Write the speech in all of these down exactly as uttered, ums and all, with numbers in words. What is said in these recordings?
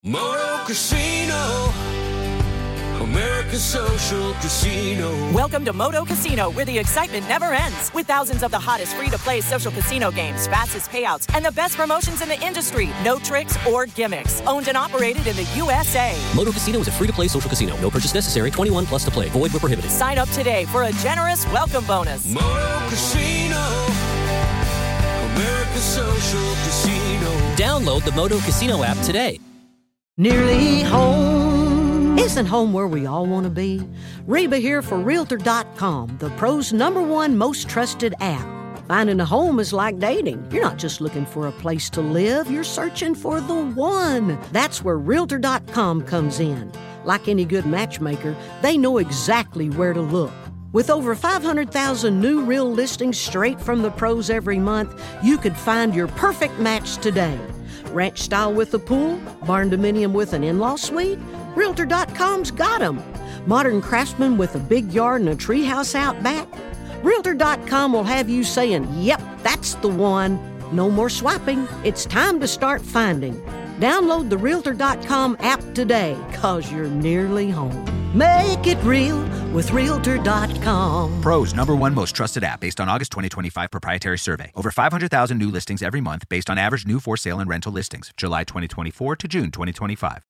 Moto Casino, America's social casino. Welcome to Moto Casino, where the excitement never ends. With thousands of the hottest free-to-play social casino games, fastest payouts, and the best promotions in the industry. No tricks or gimmicks. Owned and operated in the U S A. Moto Casino is a free-to-play social casino. No purchase necessary. twenty-one plus to play. Void where prohibited. Sign up today for a generous welcome bonus. Moto Casino, America's social casino. Download the Moto Casino app today. Nearly home. Isn't home where we all want to be? Reba here for Realtor dot com, the pro's number one most trusted app. Finding a home is like dating. You're not just looking for a place to live, you're searching for the one. That's where Realtor dot com comes in. Like any good matchmaker, they know exactly where to look. With over five hundred thousand new real listings straight from the pros every month, you could find your perfect match today. Ranch style with a pool? Barn dominium with an in-law suite? Realtor dot com's got them. Modern craftsman with a big yard and a treehouse out back? Realtor dot com will have you saying, yep, that's the one. No more swiping. It's time to start finding. Download the Realtor dot com app today, cause you're nearly home. Make it real with Realtor dot com. Pro's number one most trusted app based on August twenty twenty-five proprietary survey. Over five hundred thousand new listings every month based on average new for sale and rental listings. July twenty twenty-four to June twenty twenty-five.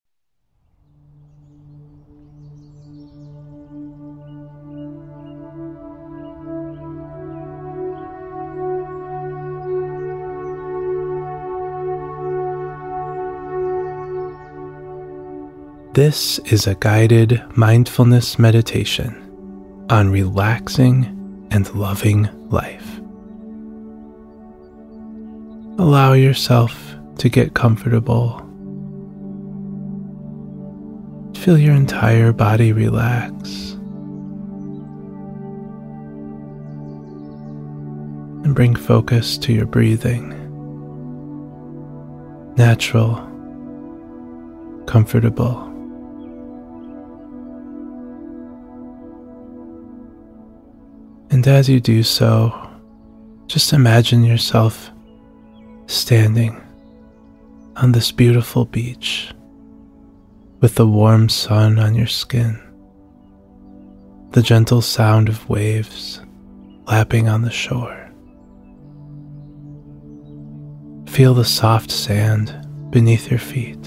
This is a guided mindfulness meditation on relaxing and loving life. Allow yourself to get comfortable. Feel your entire body relax. And bring focus to your breathing. Natural, comfortable. And as you do so, just imagine yourself standing on this beautiful beach with the warm sun on your skin, the gentle sound of waves lapping on the shore. Feel the soft sand beneath your feet.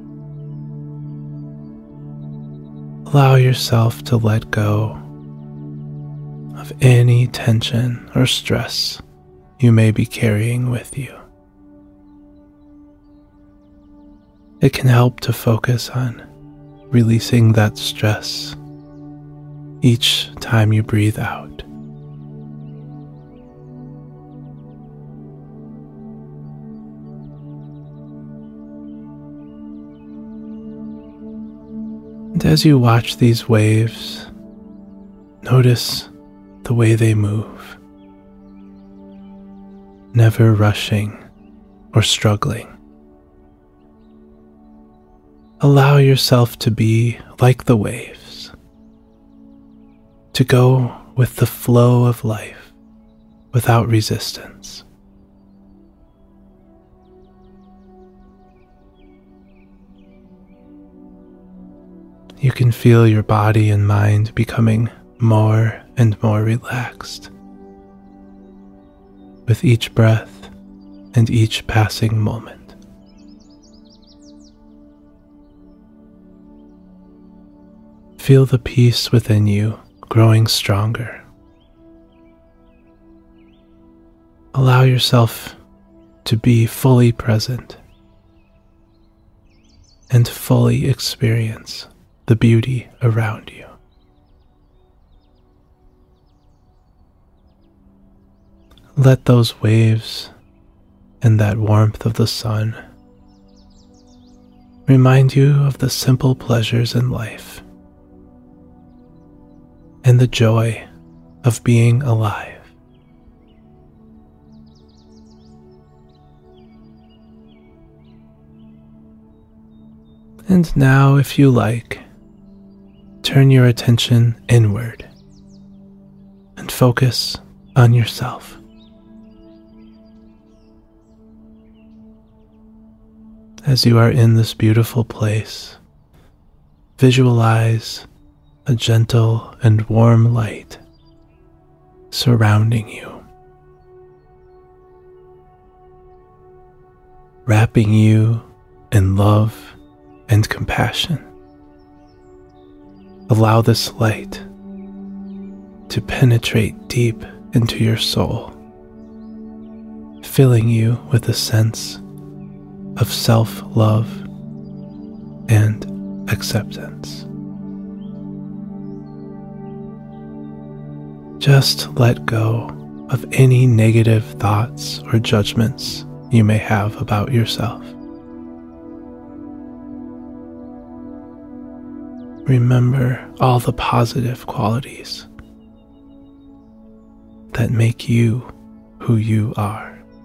Allow yourself to let go of any tension or stress you may be carrying with you. It can help to focus on releasing that stress each time you breathe out. And as you watch these waves, notice the way they move, never rushing or struggling. Allow yourself to be like the waves, to go with the flow of life without resistance. You can feel your body and mind becoming more and more relaxed with each breath and each passing moment. Feel the peace within you growing stronger. Allow yourself to be fully present and fully experience the beauty around you. Let those waves and that warmth of the sun remind you of the simple pleasures in life and the joy of being alive. And now, if you like, turn your attention inward and focus on yourself. as you are in this beautiful place, visualize a gentle and warm light surrounding you, wrapping you in love and compassion. Allow this light to penetrate deep into your soul, filling you with a sense of self-love and acceptance. Just let go of any negative thoughts or judgments you may have about yourself. Remember all the positive qualities that make you who you are.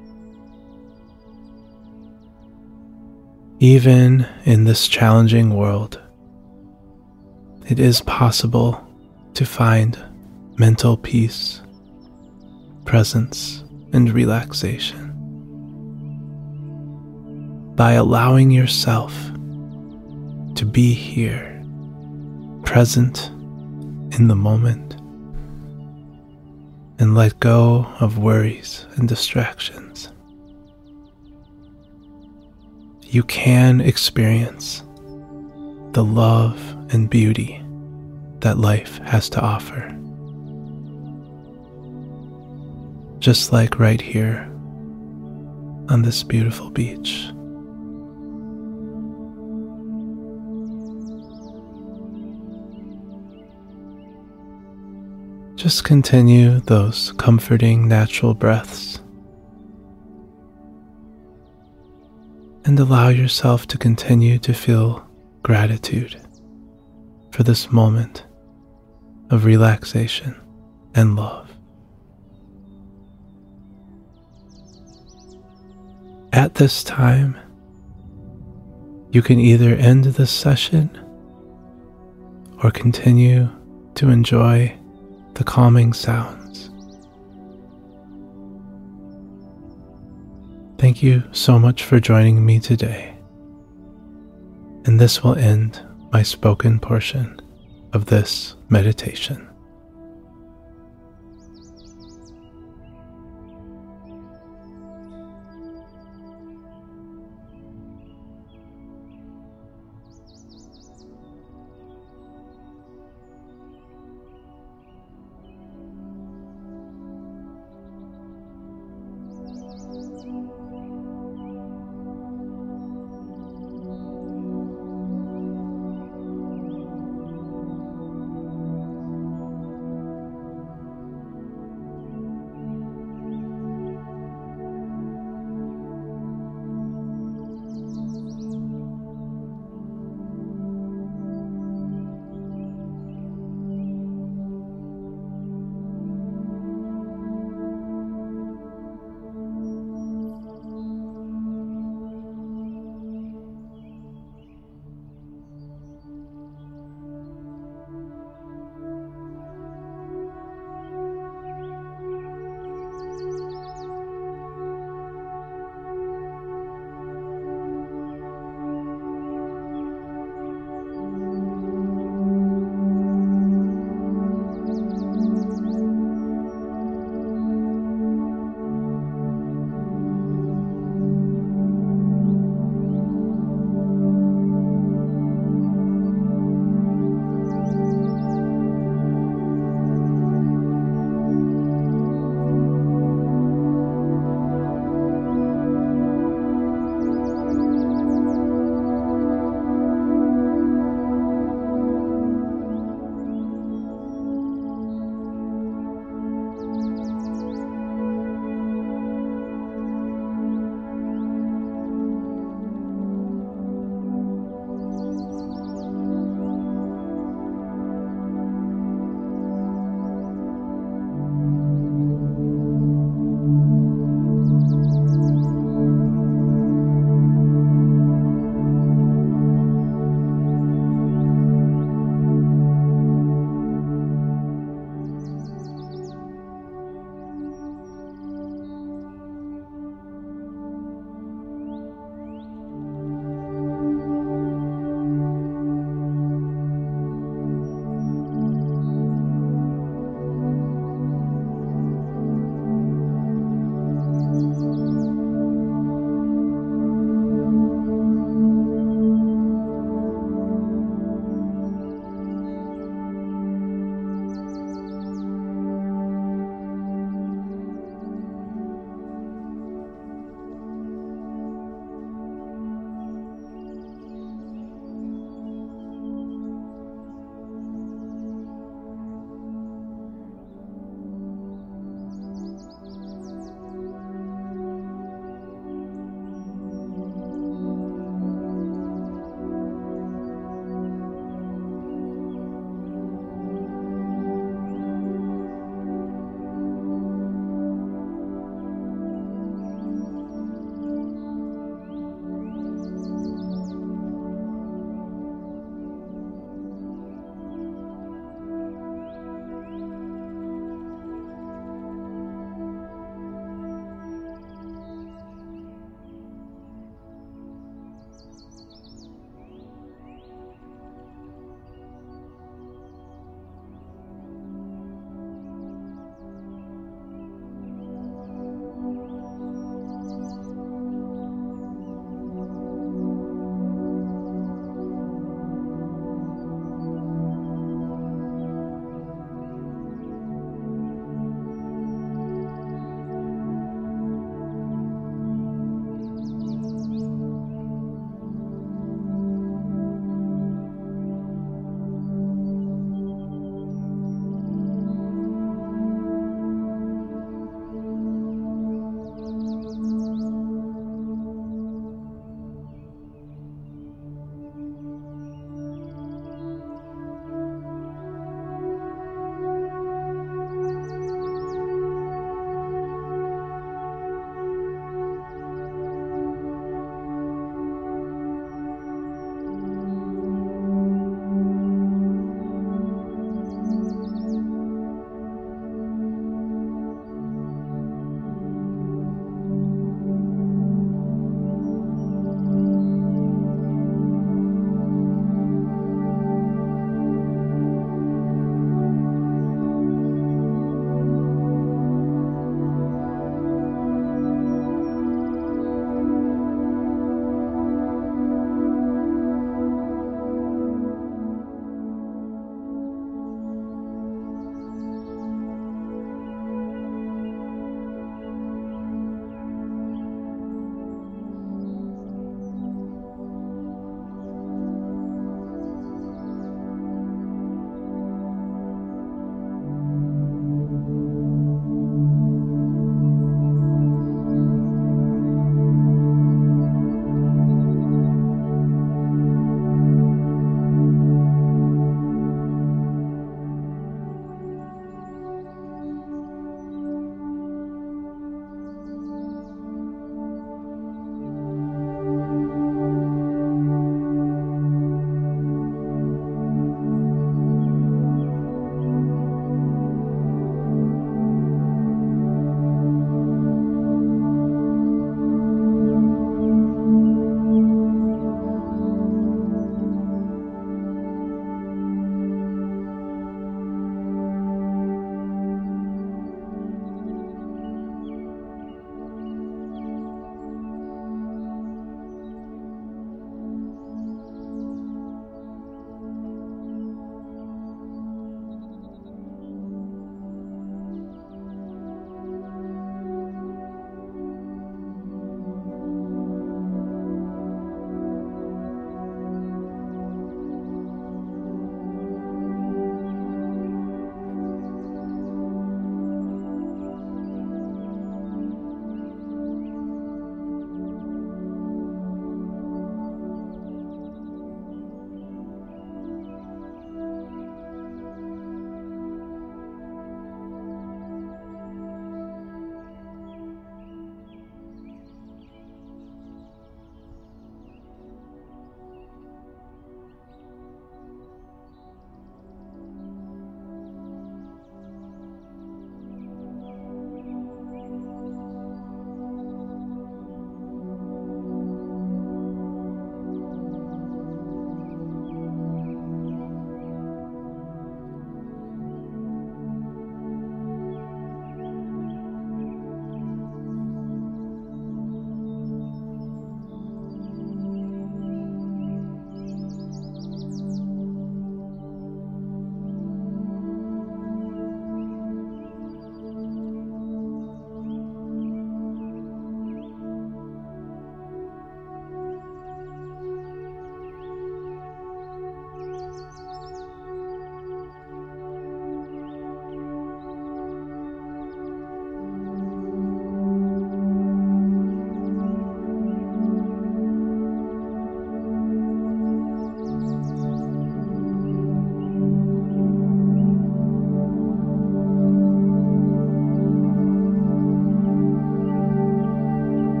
Even in this challenging world, it is possible to find mental peace, presence, and relaxation by allowing yourself to be here, present in the moment, and let go of worries and distractions. You can experience the love and beauty that life has to offer. Just like right here on this beautiful beach. Just continue those comforting natural breaths and allow yourself to continue to feel gratitude for this moment of relaxation and love. At this time, you can either end this session or continue to enjoy the calming sounds. Thank you so much for joining me today, and this will end my spoken portion of this meditation.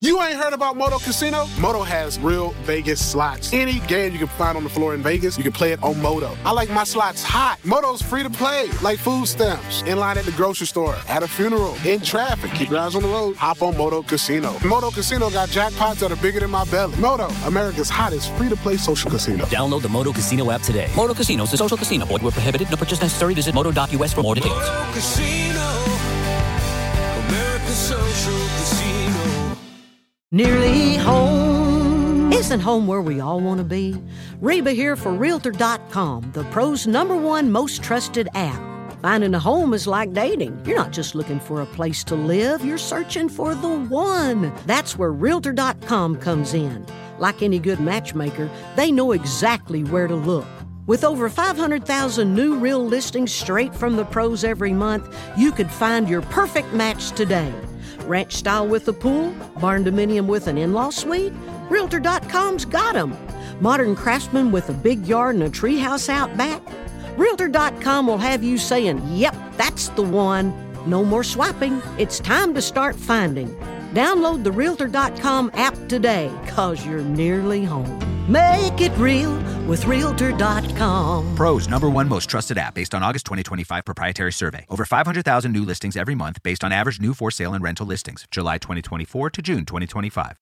You ain't heard about Moto Casino? Moto has real Vegas slots. Any game you can find on the floor in Vegas, you can play it on Moto. I like my slots hot. Moto's free to play, like food stamps. In line at the grocery store, at a funeral, in traffic. Keep your eyes on the road. Hop on Moto Casino. Moto Casino got jackpots that are bigger than my belly. Moto, America's hottest free-to-play social casino. Download the Moto Casino app today. Moto Casino is a social casino. Void where prohibited. No purchase necessary. Visit moto dot U S for more details. Moto Casino, America's social casino. Nearly home. Isn't home where we all want to be? Reba here for Realtor dot com, the pro's number one most trusted app. Finding a home is like dating. You're not just looking for a place to live, you're searching for the one. That's where Realtor dot com comes in. Like any good matchmaker, they know exactly where to look. With over five hundred thousand new real listings straight from the pros every month, you could find your perfect match today. Ranch style with a pool? Barn dominium with an in-law suite? Realtor dot com's got them. Modern craftsman with a big yard and a treehouse out back? Realtor dot com will have you saying, yep, that's the one. No more swiping. It's time to start finding. Download the Realtor dot com app today, cause you're nearly home. Make it real with Realtor dot com. Pro's number one most trusted app based on August twenty twenty-five proprietary survey. Over five hundred thousand new listings every month based on average new for sale and rental listings. July twenty twenty-four to June twenty twenty-five.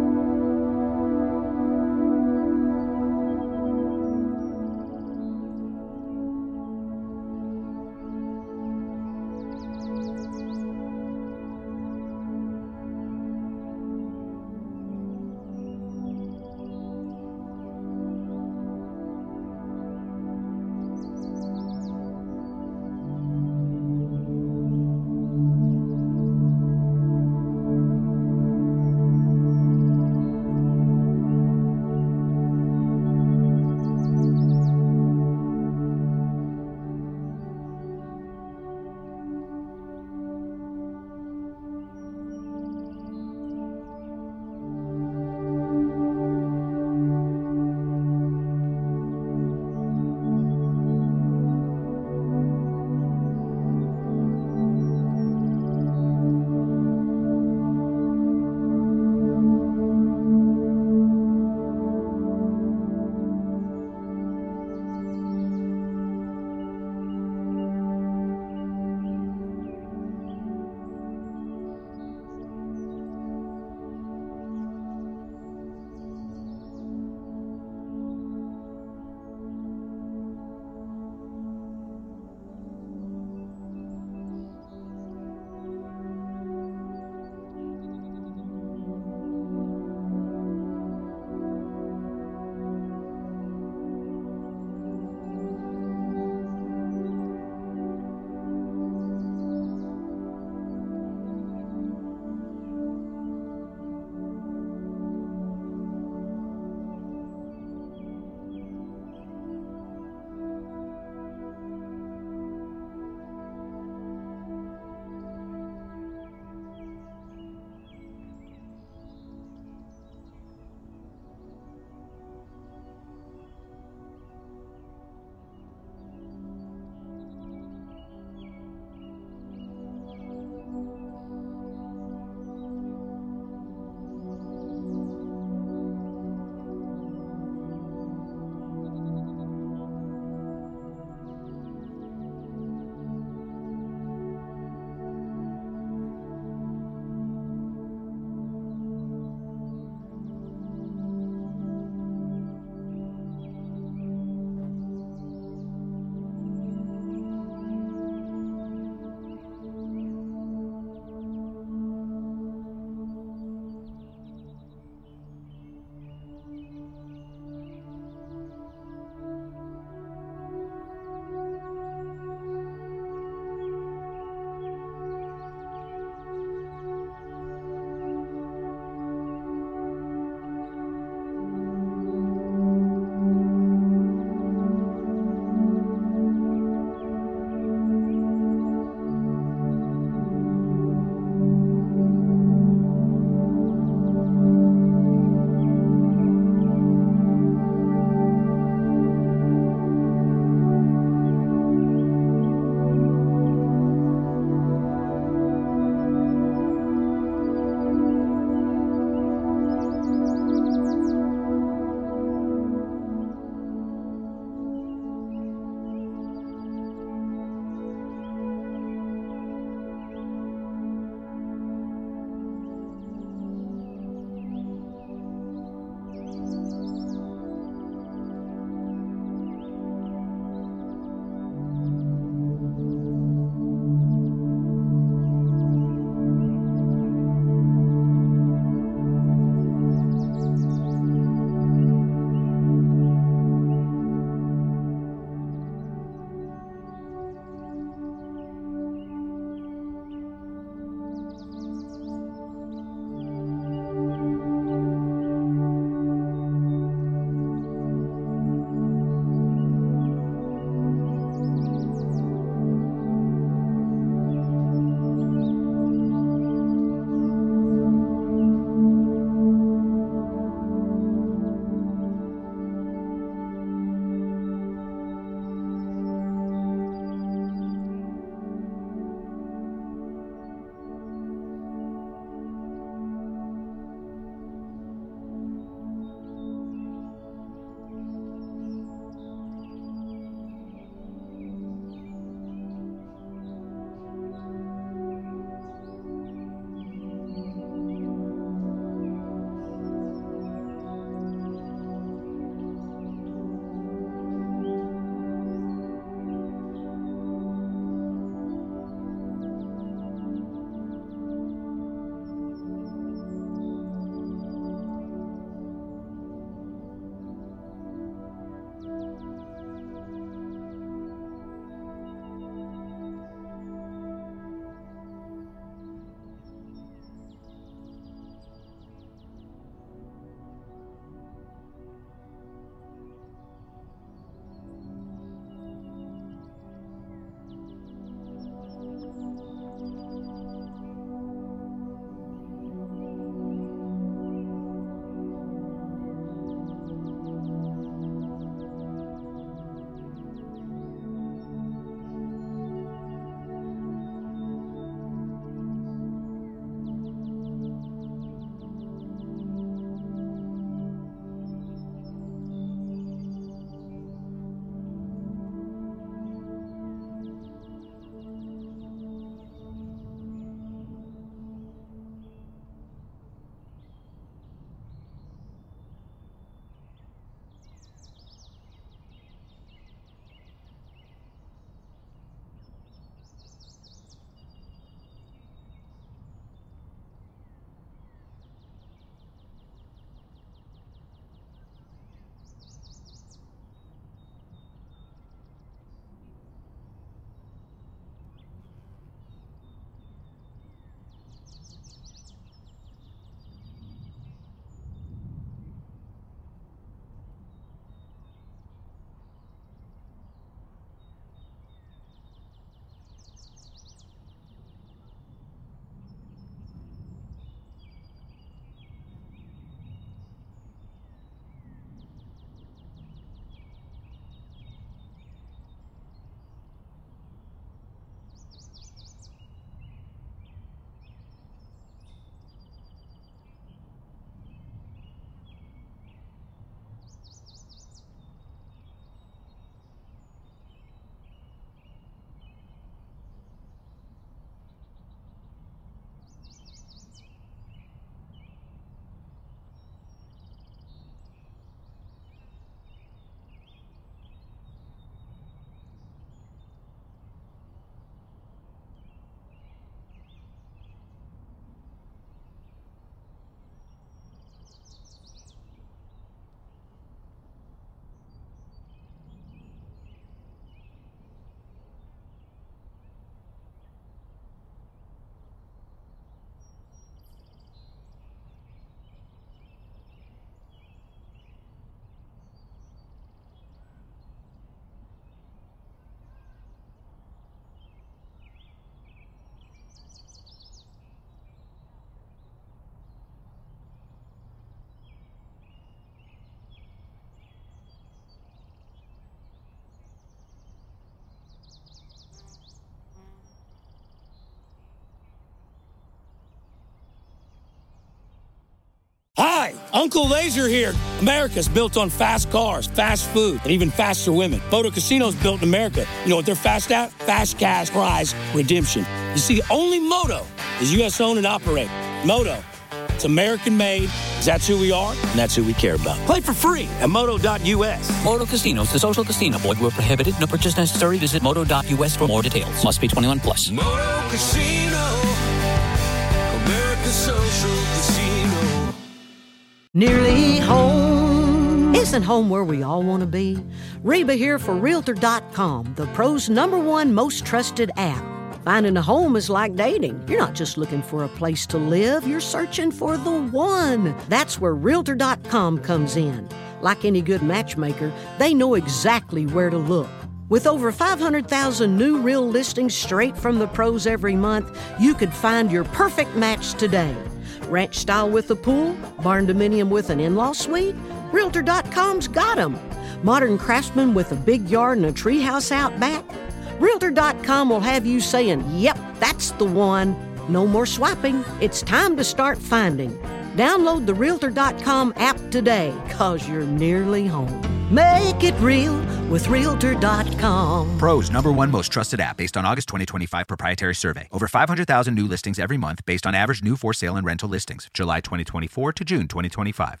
Uncle Laser here. America's built on fast cars, fast food, and even faster women. Moto Casino's built in America. You know what they're fast at? Fast cash prize redemption. You see, only Moto is U S owned and operated. Moto, it's American made. That's who we are, and that's who we care about. Play for free at moto dot U S. Moto Casinos, the social casino. Void where prohibited. No purchase necessary. Visit moto dot U S for more details. Must be twenty-one plus. Moto Casino, America's social casino. Nearly home. Isn't home where we all want to be? Reba here for Realtor dot com, the pro's number one most trusted app. Finding a home is like dating. You're not just looking for a place to live, you're searching for the one. That's where Realtor dot com comes in. Like any good matchmaker, they know exactly where to look. With over five hundred thousand new real listings straight from the pros every month, you could find your perfect match today. Ranch style with a pool, barn dominium with an in-law suite? Realtor dot com's got 'em. Modern craftsman with a big yard and a treehouse out back? Realtor dot com will have you saying, yep, that's the one. No more swiping. It's time to start finding. Download the Realtor dot com app today, cause you're nearly home. Make it real with Realtor dot com. Pro's number one most trusted app based on August twenty twenty-five proprietary survey. Over five hundred thousand new listings every month based on average new for sale and rental listings. July twenty twenty-four to June twenty twenty-five.